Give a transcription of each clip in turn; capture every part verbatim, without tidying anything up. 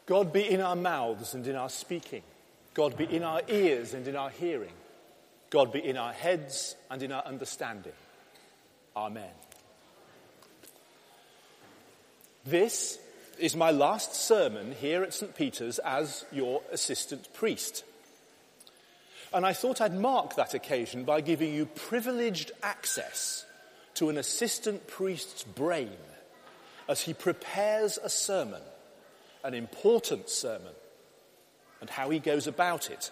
God be in our mouths and in our speaking. God be in our ears and in our hearing. God be in our heads and in our understanding. Amen. This is my last sermon here at Saint Peter's as your assistant priest. And I thought I'd mark that occasion by giving you privileged access to an assistant priest's brain as he prepares a sermon, an important sermon, and how he goes about it.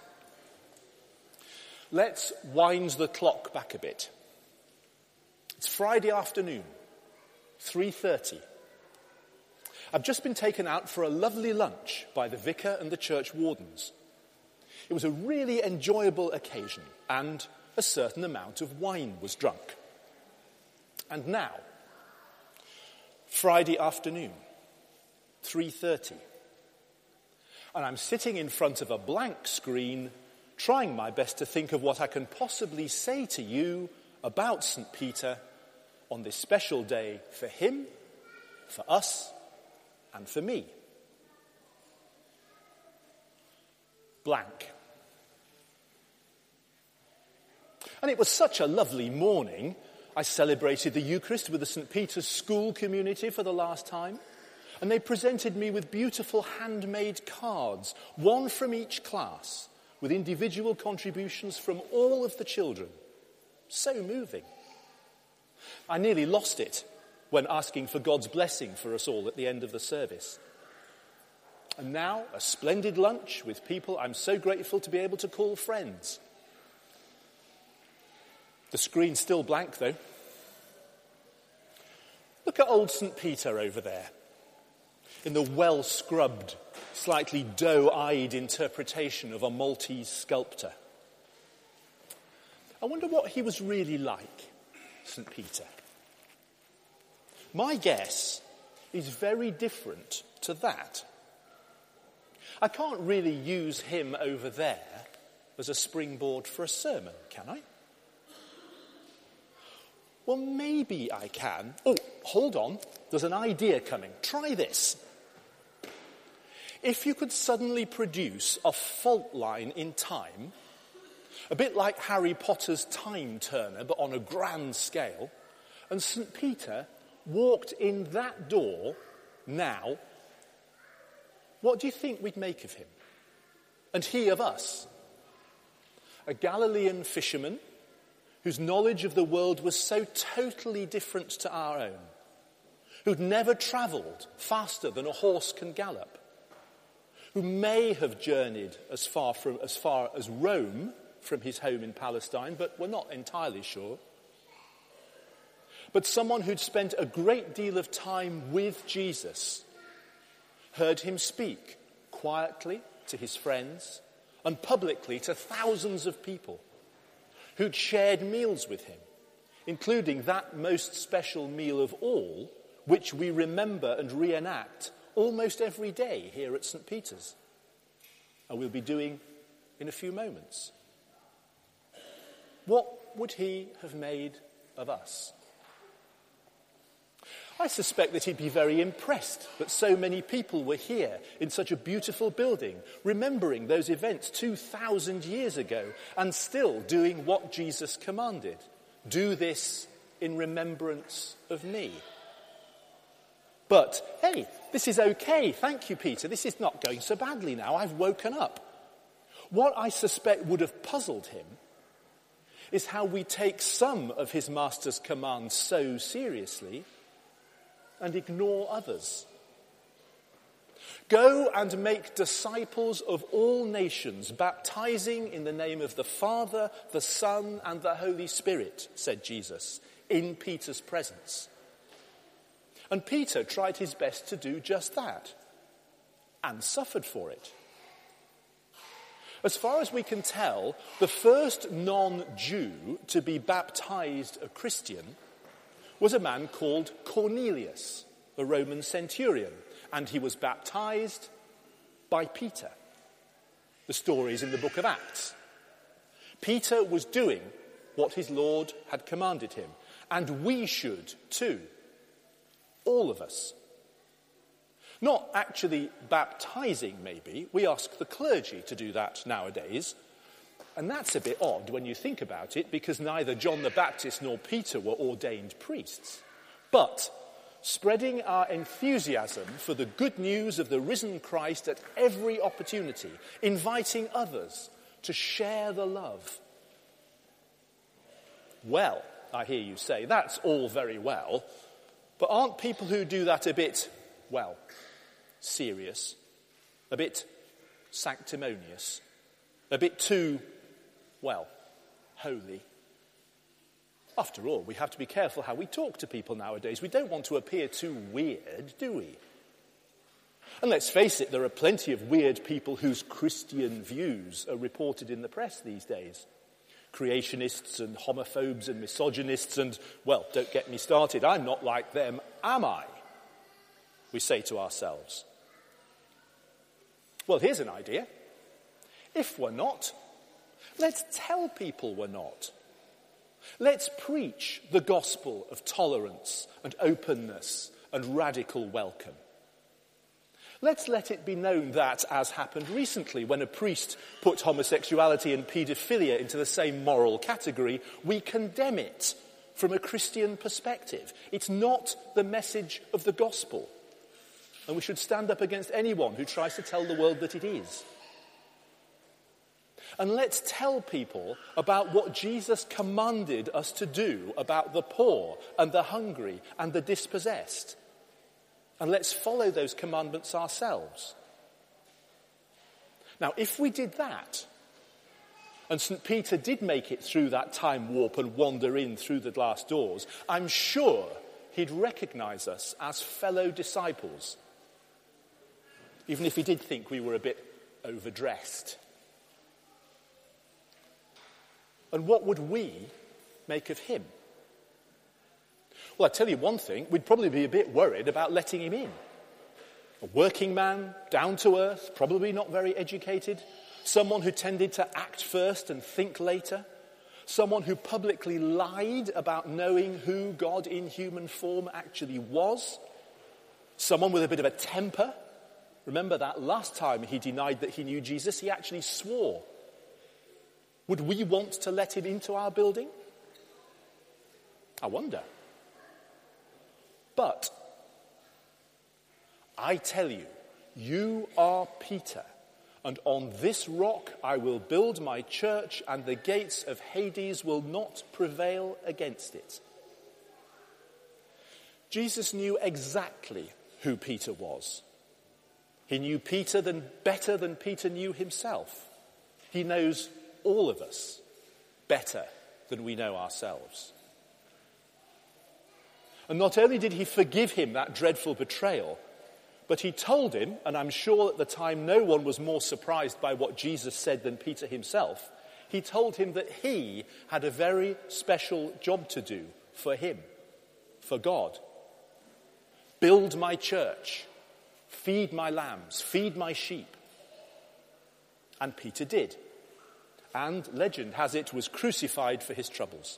Let's wind the clock back a bit. It's Friday afternoon, three thirty. I've just been taken out for a lovely lunch by the vicar and the church wardens. It was a really enjoyable occasion, and a certain amount of wine was drunk. And now, Friday afternoon, three thirty. And I'm sitting in front of a blank screen, trying my best to think of what I can possibly say to you about Saint Peter on this special day for him, for us, and for me. Blank. And it was such a lovely morning. I celebrated the Eucharist with the Saint Peter's School community for the last time. And they presented me with beautiful handmade cards, one from each class, with individual contributions from all of the children. So moving. I nearly lost it when asking for God's blessing for us all at the end of the service. And now, a splendid lunch with people I'm so grateful to be able to call friends. The screen's still blank, though. Look at old Saint Peter over there, in the well-scrubbed, slightly doe-eyed interpretation of a Maltese sculptor. I wonder what he was really like, Saint Peter. My guess is very different to that. I can't really use him over there as a springboard for a sermon, can I? Well, maybe I can. Oh, hold on. There's an idea coming. Try this. If you could suddenly produce a fault line in time, a bit like Harry Potter's Time Turner, but on a grand scale, and Saint Peter walked in that door now, what do you think we'd make of him? And he of us? A Galilean fisherman whose knowledge of the world was so totally different to our own, who'd never travelled faster than a horse can gallop, who may have journeyed as far from as far as Rome from his home in Palestine, but we're not entirely sure. But someone who'd spent a great deal of time with Jesus, heard him speak quietly to his friends and publicly to thousands of people, who'd shared meals with him, including that most special meal of all, which we remember and reenact almost every day here at Saint Peter's, and we'll be doing in a few moments. What would he have made of us? I suspect that he'd be very impressed that so many people were here in such a beautiful building, remembering those events two thousand years ago and still doing what Jesus commanded. Do this in remembrance of me. But, hey, this is okay. Thank you, Peter. This is not going so badly now. I've woken up. What I suspect would have puzzled him is how we take some of his master's commands so seriously and ignore others. Go and make disciples of all nations, baptizing in the name of the Father, the Son, and the Holy Spirit, said Jesus, in Peter's presence. And Peter tried his best to do just that, and suffered for it. As far as we can tell, the first non-Jew to be baptized a Christian was a man called Cornelius, a Roman centurion, and he was baptized by Peter. The story is in the book of Acts. Peter was doing what his Lord had commanded him, and we should too, all of us. Not actually baptizing, maybe. We ask the clergy to do that nowadays. And that's a bit odd when you think about it, because neither John the Baptist nor Peter were ordained priests. But spreading our enthusiasm for the good news of the risen Christ at every opportunity, inviting others to share the love. Well, I hear you say, that's all very well, but aren't people who do that a bit, well, serious, a bit sanctimonious, a bit too, well, holy? After all, we have to be careful how we talk to people nowadays. We don't want to appear too weird, do we? And let's face it, there are plenty of weird people whose Christian views are reported in the press these days. Creationists and homophobes and misogynists and, well, don't get me started, I'm not like them, am I? We say to ourselves. Well, here's an idea. If we're not, let's tell people we're not. Let's preach the gospel of tolerance and openness and radical welcome. Let's let it be known that, as happened recently when a priest put homosexuality and paedophilia into the same moral category, we condemn it from a Christian perspective. It's not the message of the gospel. And we should stand up against anyone who tries to tell the world that it is. And let's tell people about what Jesus commanded us to do about the poor and the hungry and the dispossessed. And let's follow those commandments ourselves. Now, if we did that, and Saint Peter did make it through that time warp and wander in through the glass doors, I'm sure he'd recognize us as fellow disciples, even if he did think we were a bit overdressed. And what would we make of him? Well, I tell you one thing, we'd probably be a bit worried about letting him in. A working man, down to earth, probably not very educated, someone who tended to act first and think later, someone who publicly lied about knowing who God in human form actually was, someone with a bit of a temper. Remember that last time he denied that he knew Jesus, he actually swore. Would we want to let him into our building? I wonder. But I tell you, you are Peter, and on this rock I will build my church, and the gates of Hades will not prevail against it. Jesus knew exactly who Peter was. He knew Peter than, better than Peter knew himself. He knows all of us better than we know ourselves. And not only did he forgive him that dreadful betrayal, but he told him, and I'm sure at the time no one was more surprised by what Jesus said than Peter himself, he told him that he had a very special job to do for him, for God. Build my church, feed my lambs, feed my sheep. And Peter did. And legend has it was crucified for his troubles.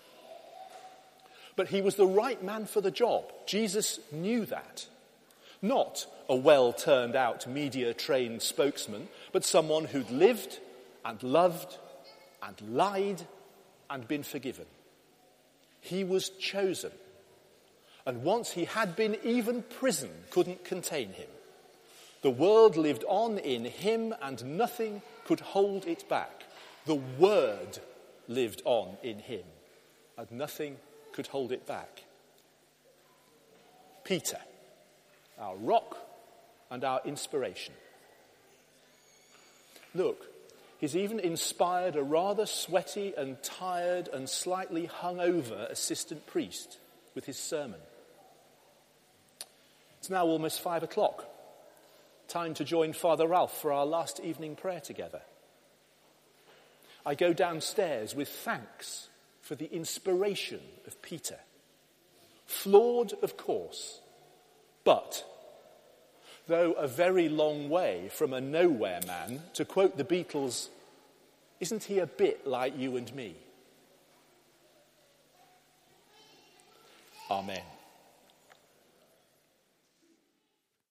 But he was the right man for the job. Jesus knew that. Not a well-turned-out, media-trained spokesman, but someone who'd lived and loved and lied and been forgiven. He was chosen. And once he had been, even prison couldn't contain him. The world lived on in him and nothing could hold it back. The Word lived on in him and nothing could hold it back. Peter, our rock and our inspiration. Look, he's even inspired a rather sweaty and tired and slightly hungover assistant priest with his sermon. It's now almost five o'clock. Time to join Father Ralph for our last evening prayer together. I go downstairs with thanks for the inspiration of Peter. Flawed, of course, but, though a very long way from a nowhere man, to quote the Beatles, isn't he a bit like you and me? Amen.